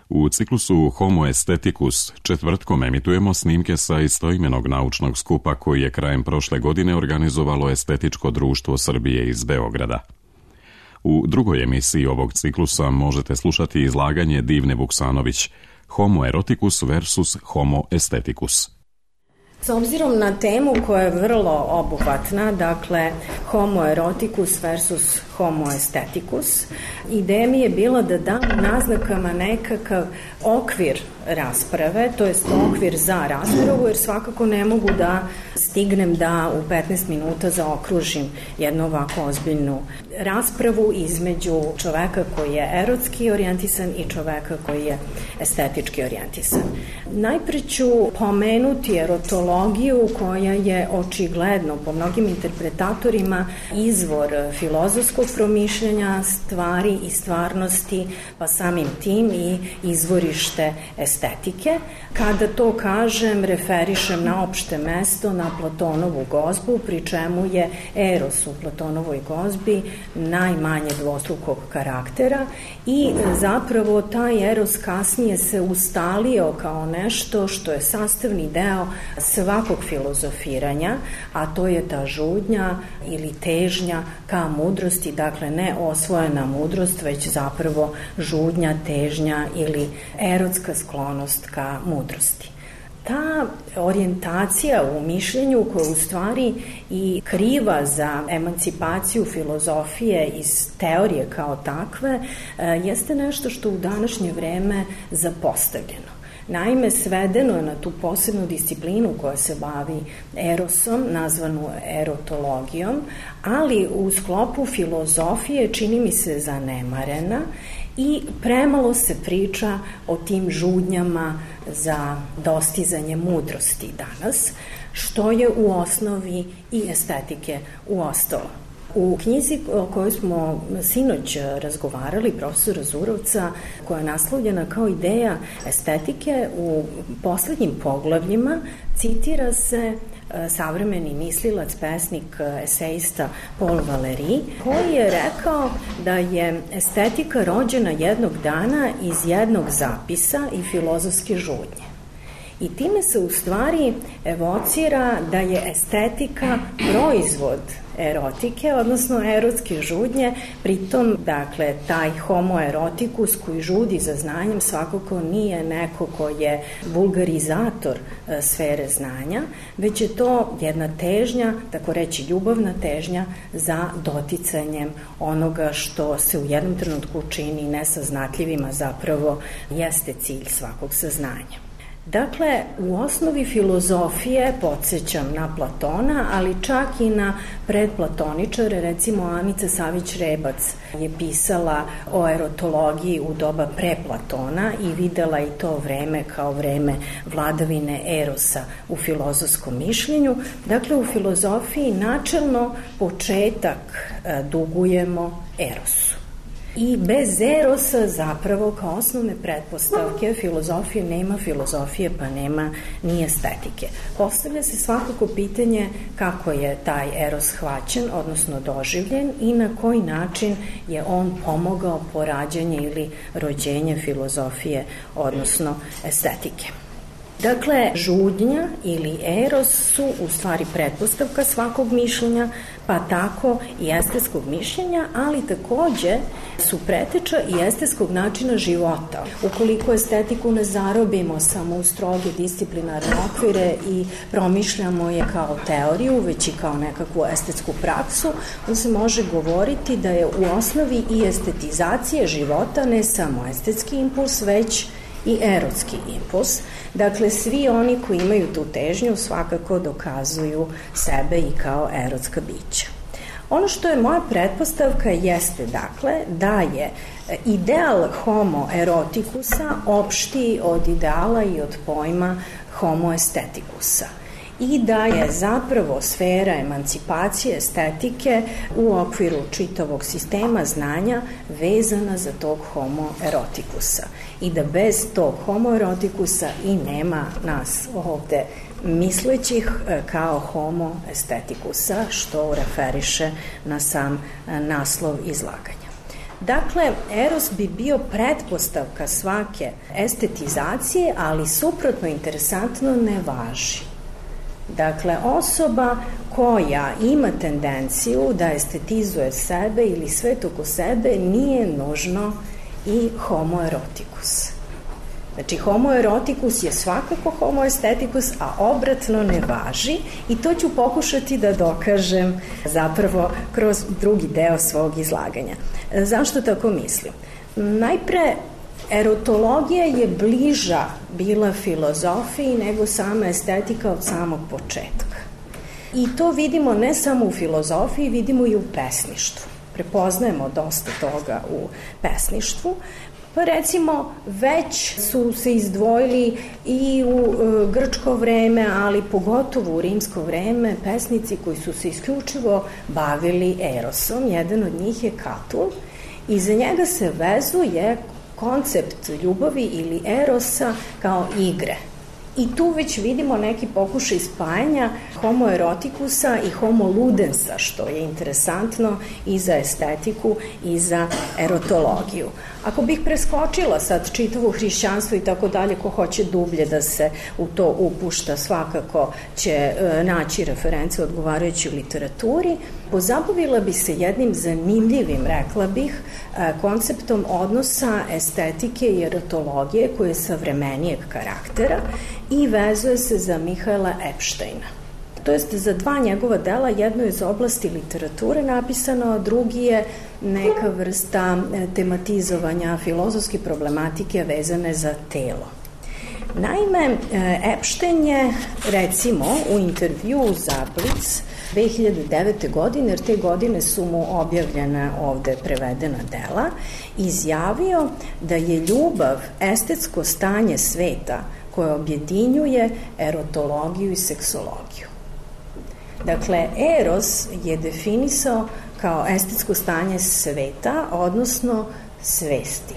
U ciklusu Homo Aestheticus četvrtkom emitujemo snimke sa istoimenog naučnog skupa koji je krajem prošle godine organizovalo Estetičko društvo Srbije iz Beograda. U drugoj emisiji ovog ciklusa možete slušati izlaganje Divne Vuksanović Homo Eroticus versus Homo Aestheticus. S obzirom na temu koja je vrlo obuhvatna, dakle Homo Eroticus versus Homo Aestheticus, ideja mi je bila da dam naznakama nekakav okvir rasprave, to jest okvir za raspravu, jer svakako ne mogu da stignem da u 15 minuta zaokružim jednu ovako ozbiljnu raspravu između čoveka koji je erotski orijentisan i čoveka koji je estetički orijentisan. Najpre ću pomenuti erotologiju koja je očigledno po mnogim interpretatorima izvor filozofskog promišljanja stvari i stvarnosti, pa samim tim i izvorište estetike. Kada to kažem, referišem na opšte mesto, na Platonovu gozbu, pri čemu je eros u Platonovoj gozbi najmanje dvostrukog karaktera i zapravo taj eros kasnije se ustalio kao nešto što je sastavni deo svakog filozofiranja, a to je ta žudnja ili težnja ka mudrosti, dakle ne osvojena mudrost, već zapravo žudnja, težnja ili erotska sklonost ka mudrosti. Ta orijentacija u mišljenju koja u stvari i kriva za emancipaciju filozofije iz teorije kao takve jeste nešto što u današnje vreme zapostavljeno. Naime, svedeno je na tu posebnu disciplinu koja se bavi erosom, nazvanu erotologijom, ali u sklopu filozofije čini mi se zanemarena i premalo se priča o tim žudnjama za dostizanje mudrosti danas, što je u osnovi i estetike uostalo. U knjizi o kojoj smo sinoć razgovarali, profesora Zurovca, koja je naslovljena kao ideja estetike, u poslednjim poglavljima citira se savremeni mislilac, pesnik, esejista Paul Valéry, koji je rekao da je estetika rođena jednog dana iz jednog zapisa i filozofske žudnje. I time se u stvari evocira da je estetika proizvod erotike, odnosno erotske žudnje, pritom, dakle, taj homo eroticus koji žudi za znanjem svakako nije neko ko je vulgarizator sfere znanja, već je to jedna težnja, tako reći ljubavna težnja za doticanjem onoga što se u jednom trenutku čini nesaznatljivima, zapravo jeste cilj svakog saznanja. Dakle, u osnovi filozofije podsećam na Platona, ali čak i na predplatoničare, recimo Anica Savić-Rebac je pisala o erotologiji u doba pre Platona i videla i to vreme kao vreme vladavine erosa u filozofskom mišljenju. Dakle, u filozofiji načelno početak dugujemo erosu. I bez erosa zapravo kao osnovne pretpostavke filozofije nema filozofije, pa nema ni estetike. Postavlja se svakako pitanje kako je taj eros shvaćen, odnosno doživljen i na koji način je on pomogao porađanje ili rođenje filozofije, odnosno estetike. Dakle, žudnja ili eros su u stvari pretpostavka svakog mišljenja, pa tako i estetskog mišljenja, ali takođe su preteča i estetskog načina života. Ukoliko estetiku ne zarobimo samo u stroge disciplinarne okvire i promišljamo je kao teoriju, već i kao nekakvu estetsku praksu, onda se može govoriti da je u osnovi i estetizacija života ne samo estetski impuls, već i erotski impuls. Dakle, svi oni koji imaju tu težnju svakako dokazuju sebe i kao erotska bića. Ono što je moja pretpostavka jeste, dakle, da je ideal homo eroticusa opštiji od ideala i od pojma homo aestheticusa i da je zapravo sfera emancipacije estetike u okviru čitavog sistema znanja vezana za tog homo eroticusa i da bez tog homo eroticusa i nema nas ovde mislećih kao homo aestheticusa, što referiše na sam naslov izlaganja. Dakle, eros bi bio pretpostavka svake estetizacije, ali suprotno interesantno ne važi. Dakle, osoba koja ima tendenciju da estetizuje sebe ili svet oko sebe nije nužno i homoerotikus. Znači, homoerotikus je svakako homoestetikus, a obratno ne važi, i to ću pokušati da dokažem zapravo kroz drugi deo svog izlaganja. Zašto tako mislim? Najpre, erotologija je bliža bila filozofiji nego sama estetika od samog početka. I to vidimo ne samo u filozofiji, vidimo i u pesništvu. Prepoznajemo dosta toga u pesništvu. Pa recimo, već su se izdvojili i u grčko vreme, ali pogotovo u rimsko vreme, pesnici koji su se isključivo bavili erosom. Jedan od njih je Katul, i za njega se vezuje koncept ljubavi ili erosa kao igre. I tu već vidimo neki pokušaj spajanja homoerotikusa i homoludensa, što je interesantno i za estetiku i za erotologiju. Ako bih preskočila sad čitavo hrišćanstvo i tako dalje, ko hoće dublje da se u to upušta, svakako će naći reference odgovarajući u literaturi. Pozabavila bi se jednim zanimljivim, rekla bih, konceptom odnosa estetike i erotologije koje je savremenijeg karaktera i vezuje se za Mihaela Epsteina. To jest za dva njegova dela, jedno je iz oblasti literature napisano, a drugi je neka vrsta tematizovanja filozofske problematike vezane za telo. Naime, Epstein je, recimo, u intervju za Blic 2009. godine, jer te godine su mu objavljena ovde prevedena dela, izjavio da je ljubav estetsko stanje sveta koje objedinjuje erotologiju i seksologiju. Dakle, eros je definisao kao estetsko stanje sveta, odnosno svesti,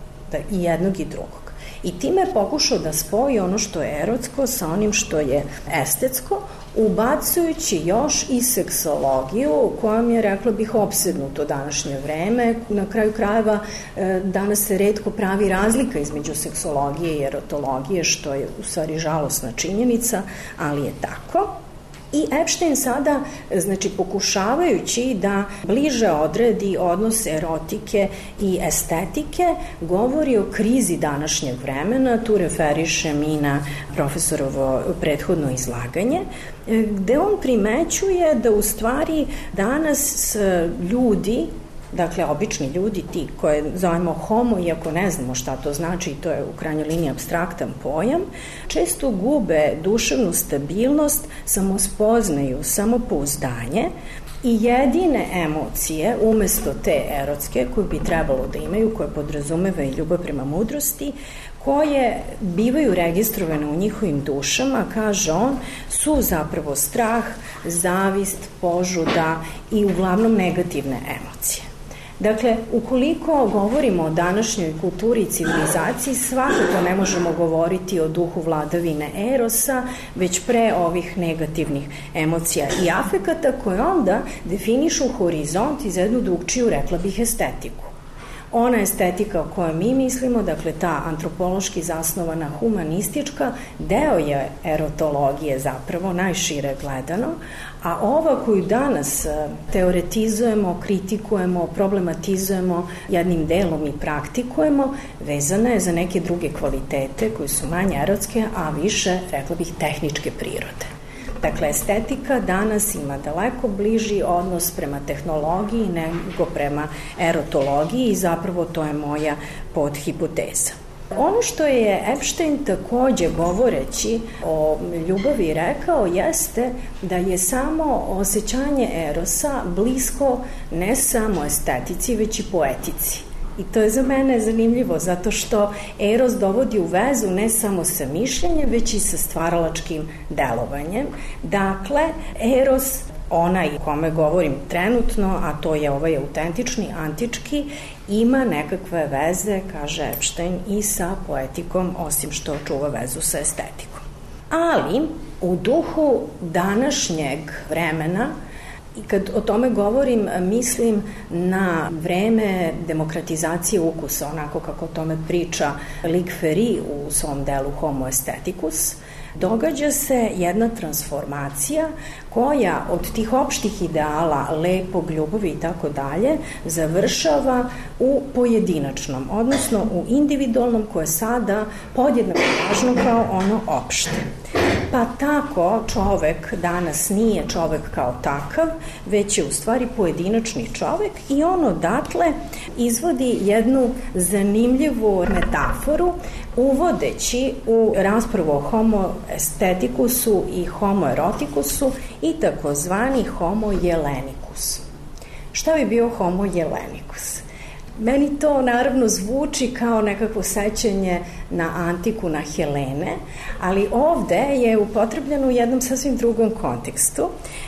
i jednog i drugog. I time je pokušao da spoji ono što je erotsko sa onim što je estetsko, ubacujući još i seksologiju, u kojom je, rekla bih, opsednuto današnje vreme. Na kraju krajeva danas se retko pravi razlika između seksologije i erotologije, što je u stvari žalosna činjenica, ali je tako. I Epstein sada, znači, pokušavajući da bliže odredi odnos erotike i estetike, govori o krizi današnjeg vremena, tu referišem i na profesorovo prethodno izlaganje, gde on primećuje da u stvari danas ljudi, dakle, obični ljudi, ti koje zovemo homo, iako ne znamo šta to znači, i to je u krajnjoj liniji apstraktan pojam, često gube duševnu stabilnost, samospoznaju, samopouzdanje i jedine emocije, umesto te erotske, koje bi trebalo da imaju, koje podrazumeva i ljubav prema mudrosti, koje bivaju registrovane u njihovim dušama, kaže on, su zapravo strah, zavist, požuda i uglavnom negativne emocije. Dakle, ukoliko govorimo o današnjoj kulturi i civilizaciji, svakako ne možemo govoriti o duhu vladavine erosa, već pre ovih negativnih emocija i afekata koje onda definišu horizont i za jednu drugčiju, rekla bih, estetiku. Ona estetika o kojoj mi mislimo, dakle ta antropološki zasnovana humanistička, deo je erotologije zapravo, najšire gledano, a ova koju danas teoretizujemo, kritikujemo, problematizujemo, jednim delom i praktikujemo, vezana je za neke druge kvalitete koje su manje erotske, a više, rekla bih, tehničke prirode. Dakle, estetika danas ima daleko bliži odnos prema tehnologiji nego prema erotologiji i zapravo to je moja podhipoteza. Ono što je Epstein takođe govoreći o ljubavi rekao jeste da je samo osjećanje erosa blisko ne samo estetici, već i poetici. I to je za mene zanimljivo, zato što eros dovodi u vezu ne samo sa mišljenjem, već i sa stvaralačkim delovanjem. Dakle, eros, onaj kome govorim trenutno, a to je ovaj autentični, antički, ima nekakve veze, kaže Epstein, i sa poetikom, osim što čuva vezu sa estetikom. Ali, u duhu današnjeg vremena, I kad o tome govorim, mislim na vreme demokratizacije ukusa, onako kako o tome priča Luc Ferry u svom delu Homo aestheticus. Događa se jedna transformacija koja od tih opštih ideala, lepog, ljubavi i tako dalje, završava u pojedinačnom, odnosno u individualnom, koje je sada podjednako važno kao ono opšte. Pa tako čovek danas nije čovek kao takav, već je u stvari pojedinačni čovek i on odatle izvodi jednu zanimljivu metaforu uvodeći u raspravu o homo aestheticusu i homo eroticusu i takozvani homo helenicus. Šta bi bio homo helenicus? Meni to naravno zvuči kao nekakvo sećanje na antiku, na Helene, ali ovde je upotrebljeno u jednom sasvim drugom kontekstu.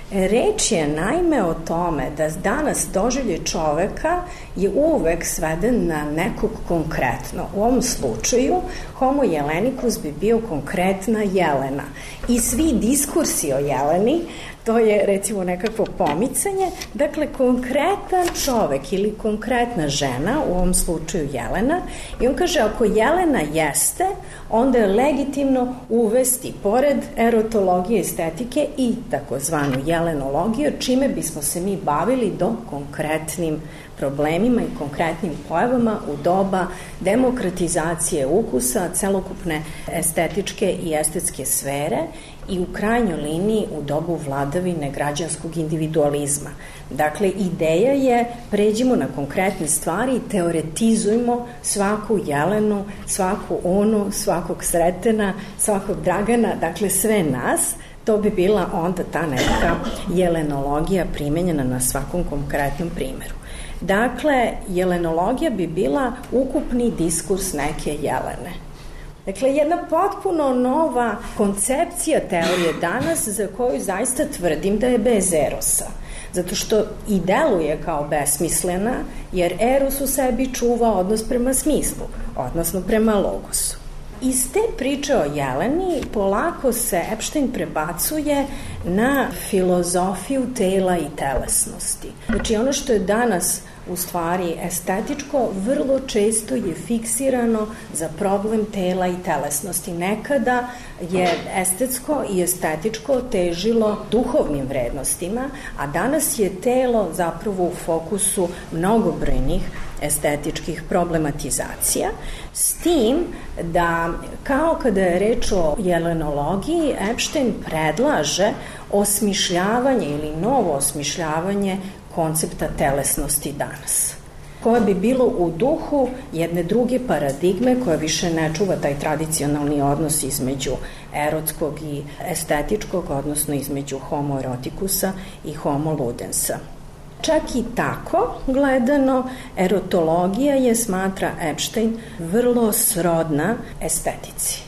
Reč je naime o tome da danas doživljaj čoveka je uvek sveden na nekog konkretno. U ovom slučaju homo helenicus bi bio konkretna Jelena i svi diskursi o Jeleni, to je recimo nekakvo pomicanje, dakle konkretan čovek ili konkretna žena, u ovom slučaju Jelena, i on kaže ako Jelena jeste, onda je legitimno uvesti pored erotologije i estetike i takozvanu jelenologiju, čime bismo se mi bavili do konkretnim problemima i konkretnim pojavama u doba demokratizacije ukusa, celokupne estetičke i estetske sfere i u krajnjoj liniji u dobu vladavine građanskog individualizma. Dakle, ideja je pređimo na konkretne stvari i teoretizujmo svaku Jelenu, svaku Onu, svakog Sretena, svakog Dragana, dakle sve nas. To bi bila onda ta neka jelenologija primenjena na svakom konkretnom primeru. Dakle, jelenologija bi bila ukupni diskurs neke Jelene. Dakle, jedna potpuno nova koncepcija teorije danas za koju zaista tvrdim da je bez erosa. Zato što i deluje kao besmislena, jer eros u sebi čuva odnos prema smislu, odnosno prema logosu. Iz te priče o Jeleni polako se Epstein prebacuje na filozofiju tela i telesnosti. Znači ono što je danas u stvari estetičko, vrlo često je fiksirano za problem tela i telesnosti. Nekada je estetsko i estetičko težilo duhovnim vrednostima, a danas je telo zapravo u fokusu mnogobrojnih estetičkih problematizacija, s tim da kao kada je reč o jelenologiji, Epstein predlaže osmišljavanje ili novo osmišljavanje koncepta telesnosti danas, koje bi bilo u duhu jedne druge paradigme koja više ne čuva taj tradicionalni odnos između erotskog i estetičkog, odnosno između homo eroticusa i homo ludensa. Čak i tako gledano, erotologija je, smatra Epstein, vrlo srodna estetici.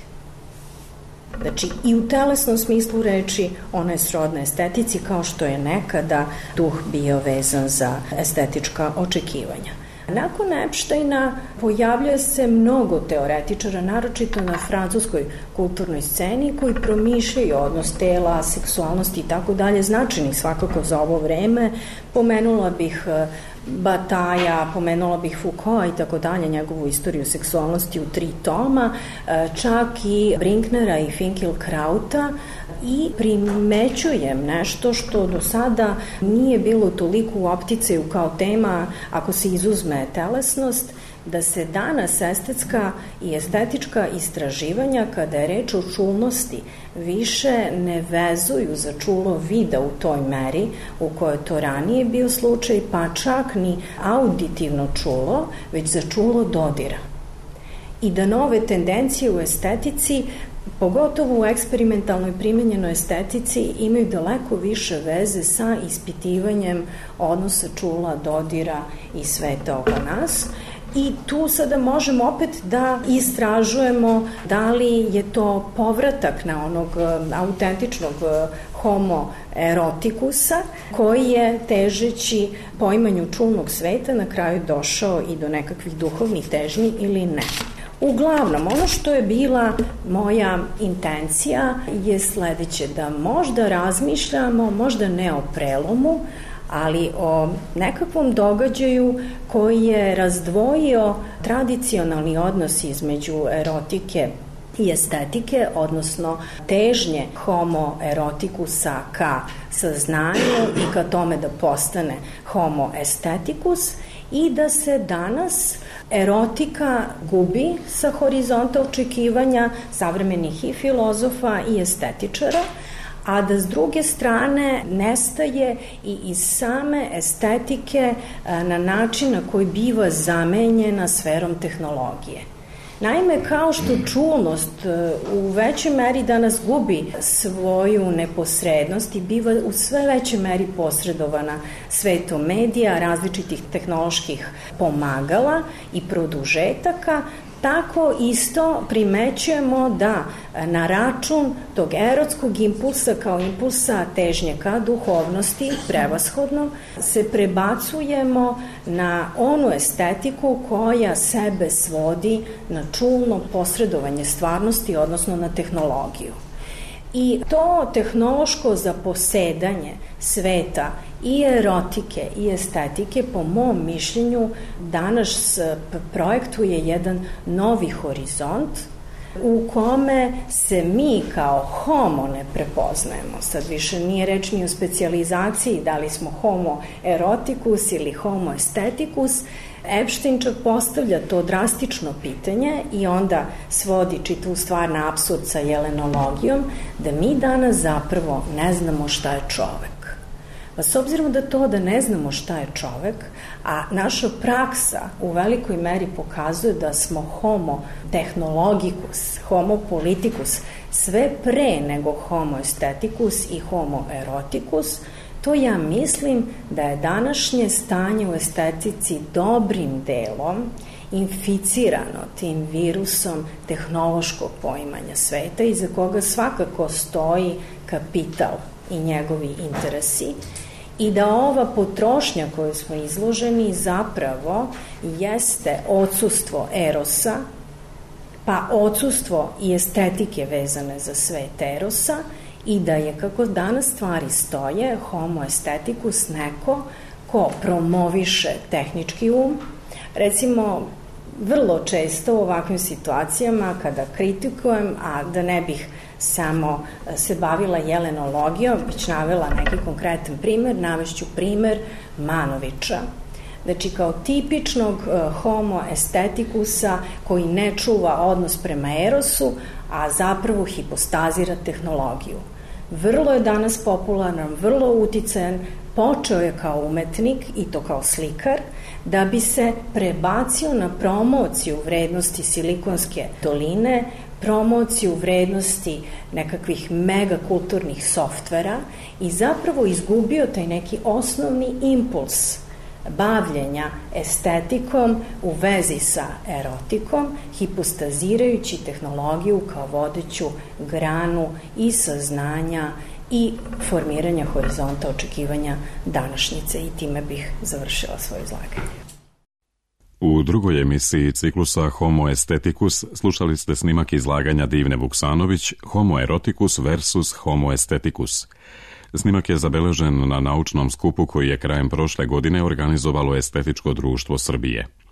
Znači, i u telesnom smislu reči ona je srodna estetici, kao što je nekada duh bio vezan za estetička očekivanja. Nakon Epsteina pojavljuje se mnogo teoretičara, naročito na francuskoj kulturnoj sceni, koji promišljaju odnos tela, seksualnosti i tako dalje, značajnih svakako za ovo vreme. Pomenula bih Bataja, pomenula bih Foucault i tako dalje, njegovu istoriju seksualnosti u 3 toma, čak i Brinknera i Finkielkrauta, i primećujem nešto što do sada nije bilo toliko u opticaju kao tema, ako se izuzme telesnost, da se danas estetska i estetička istraživanja, kada je reč o čulnosti, više ne vezuju za čulo vida u toj meri u kojoj to ranije bio slučaj, pa čak ni auditivno čulo, već za čulo dodira. I da nove tendencije u estetici, pogotovo u eksperimentalnoj primenjenoj estetici, imaju daleko više veze sa ispitivanjem odnosa čula, dodira i sveta oko nas. I tu sada možemo opet da istražujemo da li je to povratak na onog autentičnog homo eroticusa, koji je, težeći poimanju čulnog sveta, na kraju došao i do nekakvih duhovnih težnji ili ne. Uglavnom, ono što je bila moja intencija je sledeće, da možda razmišljamo, možda ne o prelomu, ali o nekakvom događaju koji je razdvojio tradicionalni odnos između erotike i estetike, odnosno težnje homo eroticusa ka saznanju i ka tome da postane homo aestheticus, i da se danas erotika gubi sa horizonta očekivanja savremenih i filozofa i estetičara, a da s druge strane nestaje i iz same estetike na način na koji biva zamenjena sferom tehnologije. Naime, kao što čulnost u većoj meri danas gubi svoju neposrednost i biva u sve većoj meri posredovana svetom medija, različitih tehnoloških pomagala i produžetaka, tako isto primećujemo da na račun tog erotskog impulsa kao impulsa težnje ka duhovnosti prevashodno se prebacujemo na onu estetiku koja sebe svodi na čulno posredovanje stvarnosti, odnosno na tehnologiju. I to tehnološko zaposedanje sveta i erotike i estetike, po mom mišljenju, danas projektuje jedan novi horizont u kome se mi kao homo ne prepoznajemo. Sad više nije reč ni o specijalizaciji, da li smo homo eroticus ili homo aestheticus. Epstein čak postavlja to drastično pitanje i onda svodi čitavu stvar na apsurd sa jelenologijom, da mi danas zapravo ne znamo šta je čovek. Pa s obzirom da ne znamo šta je čovek, a naša praksa u velikoj meri pokazuje da smo homo technologicus, homo politicus, sve pre nego homo aestheticus i homo eroticus, to ja mislim da je današnje stanje u estetici dobrim delom inficirano tim virusom tehnološkog poimanja sveta, iza koga svakako stoji kapital i njegovi interesi, i da ova potrošnja koju smo izloženi zapravo jeste odsustvo erosa, pa odsustvo i estetike vezane za svet erosa, i da je, kako danas stvari stoje, homo aestheticus neko ko promoviše tehnički Recimo, vrlo često u ovakvim situacijama kada kritikujem, a da ne bih samo se bavila jelenologijom, već navela neki konkretan primer, navešću primer Manovića. Znači, kao tipičnog homo aestheticusa koji ne čuva odnos prema erosu, a zapravo hipostazira tehnologiju. Vrlo je danas popularan, vrlo uticajan, počeo je kao umetnik i to kao slikar, da bi se prebacio na promociju vrednosti Silikonske doline, promociju vrednosti nekakvih megakulturnih softvera i zapravo izgubio taj neki osnovni impuls bavljenja estetikom u vezi sa erotikom, hipostazirajući tehnologiju kao vodeću granu i saznanja i formiranja horizonta očekivanja današnjice, i time bih završila svoje izlaganje. U drugoj emisiji ciklusa Homo aestheticus slušali ste snimak izlaganja Divne Vuksanović Homo eroticus versus Homo aestheticus. Snimak je zabeležen na naučnom skupu koji je krajem prošle godine organizovalo Estetičko društvo Srbije.